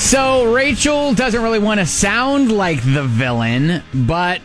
So Rachel doesn't really want to sound like the villain, but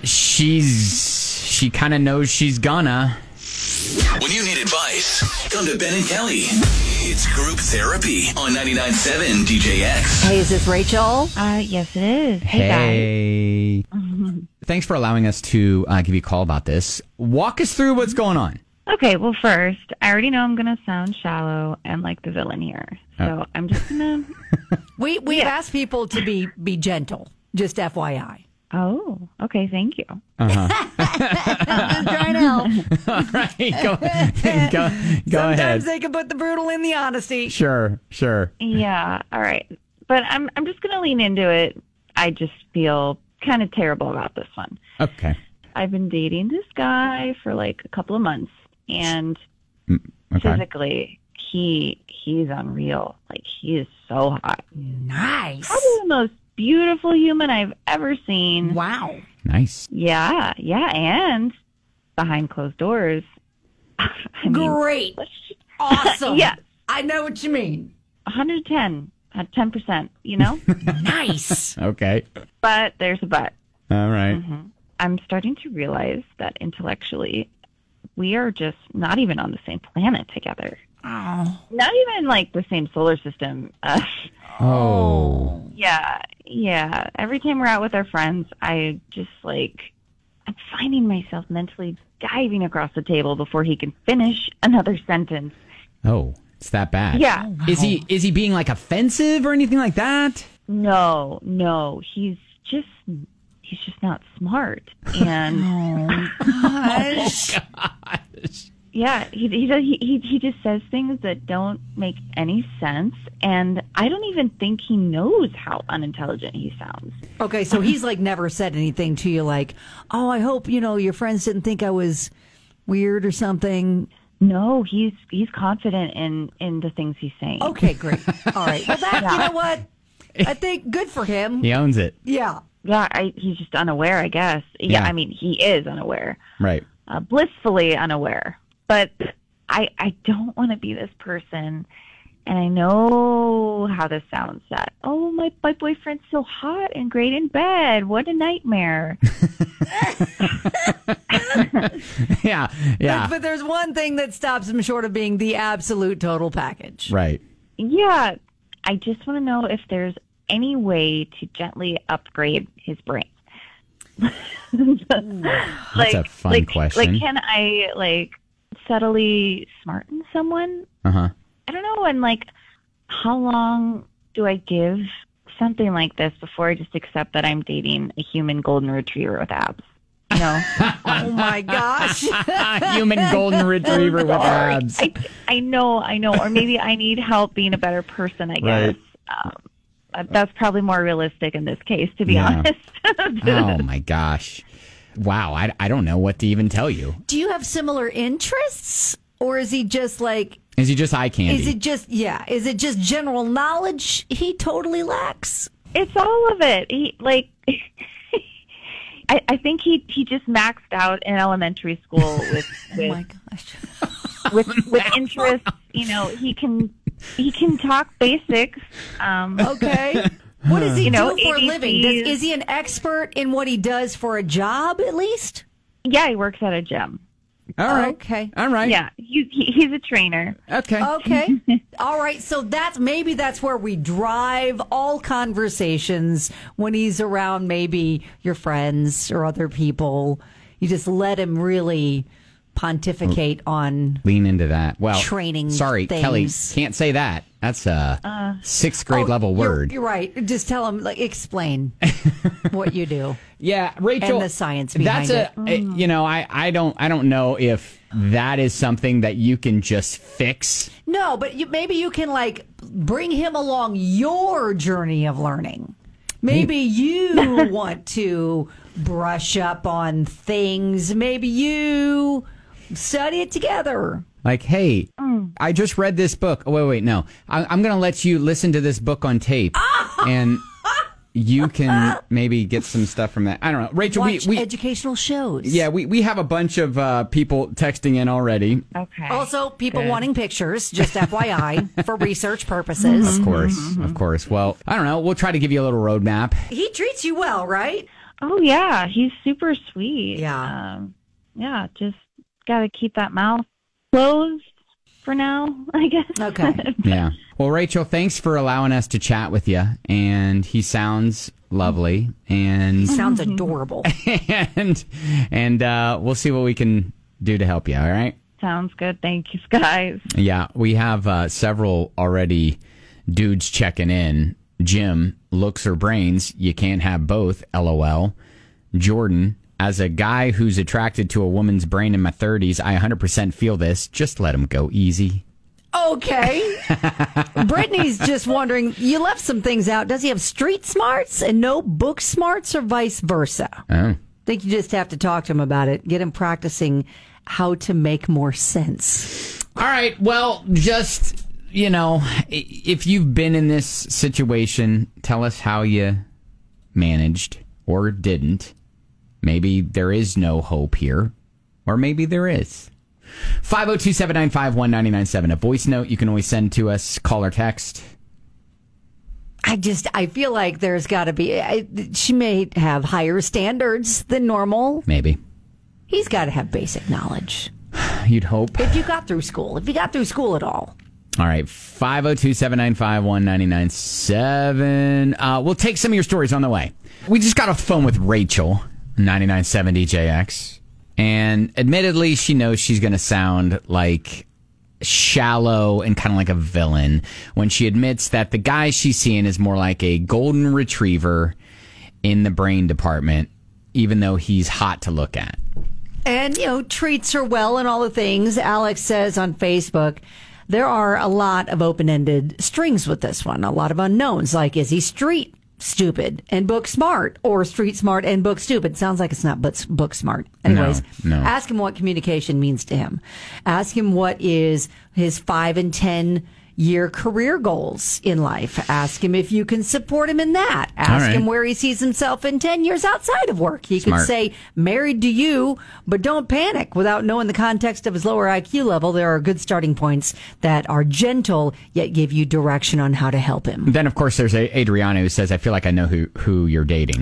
she kind of knows she's gonna. When you need advice, come to Ben and Kelly. It's group therapy on 99.7 DJX. Hey, is this Rachel? Yes, it is. Hey. Guys. Thanks for allowing us to give you a call about this. Walk us through what's going on. Okay, well, first, I already know I'm going to sound shallow and like the villain here. So I'm just going to... We've asked people to be gentle, just FYI. Oh, okay, thank you. I'm just trying to help. All right, go Sometimes ahead. they can put the brutal in the honesty. Sure. Yeah, all right. But I'm just going to lean into it. I just feel kind of terrible about this one. Okay. I've been dating this guy for like a couple of months, and Okay. physically, he's unreal. Like, he is so hot. Nice. Probably the most beautiful human I've ever seen. Wow. Nice. Yeah, and behind closed doors. I mean, Great. Awesome. Yes. I know what you mean. 110 at 10%, you know? Nice. Okay. But there's a but. All right. I'm starting to realize that intellectually, we are just not even on the same planet together. Oh. Not even like the same solar system. Oh. Yeah. Every time we're out with our friends, I'm finding myself mentally diving across the table before he can finish another sentence. Oh, it's that bad. Yeah. Is he being like offensive or anything like that? No. He's just not smart. And Gosh. yeah, he just says things that don't make any sense, and I don't even think he knows how unintelligent he sounds. Okay, so he's like never said anything to you like, oh, I hope, your friends didn't think I was weird or something. No, he's confident in the things he's saying. Okay, great. All right. Well, you know what? I think good for him. He owns it. Yeah. Yeah, he's just unaware, I guess. Yeah, I mean, he is unaware. Right. Blissfully unaware. But I don't want to be this person, and I know how this sounds. That, oh, my boyfriend's so hot and great in bed. What a nightmare. Yeah. But there's one thing that stops him short of being the absolute total package. Right. Yeah, I just want to know if there's any way to gently upgrade his brain. That's a fun question. Like, can I, subtly smarten someone? Uh-huh. I don't know. And, how long do I give something like this before I just accept that I'm dating a human golden retriever with abs? You know? Oh, my gosh. Human golden retriever with abs. I know. Or maybe I need help being a better person, I guess. Right. That's probably more realistic in this case, to be honest. Oh, my gosh. Wow, I don't know what to even tell you. Do you have similar interests? Or is he just Is he just eye candy? Is it just general knowledge he totally lacks? It's all of it. I think he just maxed out in elementary school with Oh my gosh. with interests. He can talk basics. Okay. What does he do for a ABCs. living? Is he an expert in what he does for a job, at least? Yeah, he works at a gym. All right. Okay. All right. Yeah, he's a trainer. Okay. Okay. All right. So that's where we drive all conversations when he's around maybe your friends or other people. You just let him really pontificate on Lean into that. Well, training sorry, things. Kelly, can't say that. That's a sixth grade level word. You're right. Just tell him, explain what you do. Yeah, Rachel. And the science behind it. I don't know if that is something that you can just fix. No, but maybe you can bring him along your journey of learning. Maybe you want to brush up on things. Maybe you study it together. Hey, I just read this book. Oh, wait, no. I'm going to let you listen to this book on tape. And you can maybe get some stuff from that. I don't know. Rachel, Watch we educational shows. Yeah, we have a bunch of people texting in already. Okay. Also, people Good. wanting pictures, just FYI, for research purposes. Of course. Well, I don't know. We'll try to give you a little roadmap. He treats you well, right? Oh, yeah. He's super sweet. Yeah. Yeah, just got to keep that mouth closed for now, I guess. Okay. Yeah. Well, Rachel, thanks for allowing us to chat with you. And he sounds lovely. And Sounds adorable. and we'll see what we can do to help you. All right. Sounds good. Thank you, guys. Yeah, we have several already dudes checking in. Jim, looks or brains, you can't have both, LOL. Jordan, as a guy who's attracted to a woman's brain in my 30s, I 100% feel this. Just let him go easy. Okay. Brittany's just wondering, you left some things out. Does he have street smarts and no book smarts or vice versa? Oh. I think you just have to talk to him about it. Get him practicing how to make more sense. All right, well, just, if you've been in this situation, tell us how you managed or didn't. Maybe there is no hope here, or maybe there is. 502-795-1997. A voice note you can always send to us, call or text. I feel like there's got to be, she may have higher standards than normal. Maybe. He's got to have basic knowledge. You'd hope. If you got through school at all. All right, 502-795-1997. We'll take some of your stories on the way. We just got off the phone with Rachel, 99.7 DJX. And admittedly, she knows she's going to sound like shallow and kind of like a villain when she admits that the guy she's seeing is more like a golden retriever in the brain department, even though he's hot to look at. And, treats her well and all the things. Alex says on Facebook, there are a lot of open-ended strings with this one. A lot of unknowns, like, is he street stupid and book smart, or street smart and book stupid? Sounds like it's not book smart. Anyways, No. Ask him what communication means to him. Ask him what is his 5 and 10 year career goals in life. Ask him if you can support him in that. Ask him where he sees himself in 10 years outside of work. He could say, married to you, but don't panic. Without knowing the context of his lower IQ level, there are good starting points that are gentle, yet give you direction on how to help him. Then, of course, there's Adriana who says, I feel like I know who you're dating.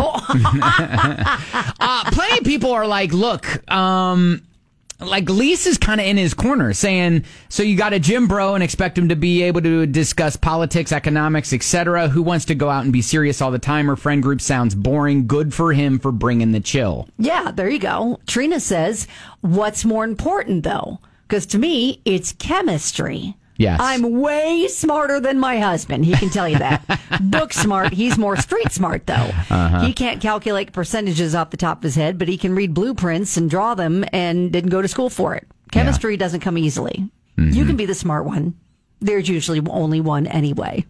Plenty of people are like, look, like Lisa's kind of in his corner saying, so you got a gym bro and expect him to be able to discuss politics, economics, etc. Who wants to go out and be serious all the time? Her friend group sounds boring. Good for him for bringing the chill. Yeah, there you go. Trina says, what's more important though? Because to me, it's chemistry. Yes. I'm way smarter than my husband. He can tell you that. Book smart. He's more street smart, though. He can't calculate percentages off the top of his head, but he can read blueprints and draw them and didn't go to school for it. Chemistry doesn't come easily. Mm-hmm. You can be the smart one. There's usually only one anyway.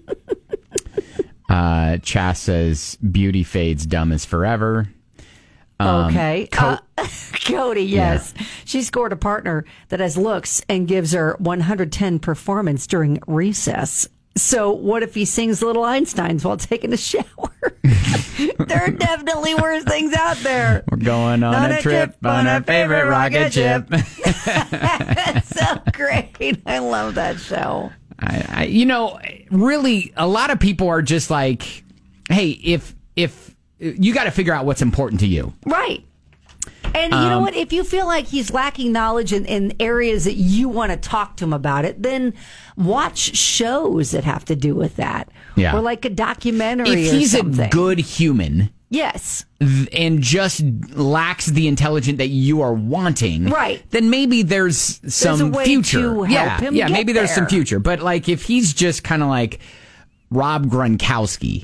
Chas says, beauty fades, dumb as forever. Okay. Cody, yes. Yeah. She scored a partner that has looks and gives her 110 performance during recess. So what if he sings Little Einsteins while taking a shower? There are definitely worse things out there. We're going on a trip on our favorite rocket ship. That's so great. I love that show. Really, a lot of people are just like, hey, if you got to figure out what's important to you. Right. And you know what? If you feel like he's lacking knowledge in areas that you want to talk to him about it, then watch shows that have to do with that. Yeah. Or like a documentary if he's or something. a good human. Yes. And just lacks the intelligence that you are wanting. Right. Then maybe there's some a way future. to help him get maybe there's there. some future. But like if he's just kind of like Rob Gronkowski.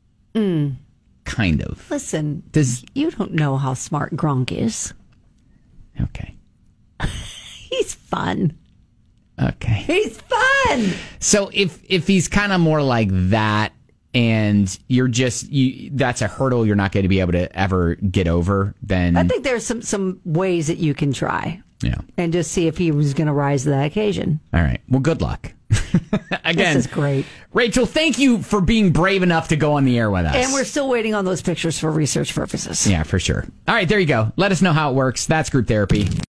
Kind of. Listen, Does you don't know how smart Gronk is. Okay. He's fun. Okay. He's fun. So if he's kind of more like that, and you're just that's a hurdle you're not going to be able to ever get over, then I think there's some ways that you can try. Yeah. And just see if he was going to rise to that occasion. All right. Well, good luck. Again, This is great. Rachel, thank you for being brave enough to go on the air with us. And we're still waiting on those pictures for research purposes. Yeah, for sure. All right, there you go. Let us know how it works. That's group therapy.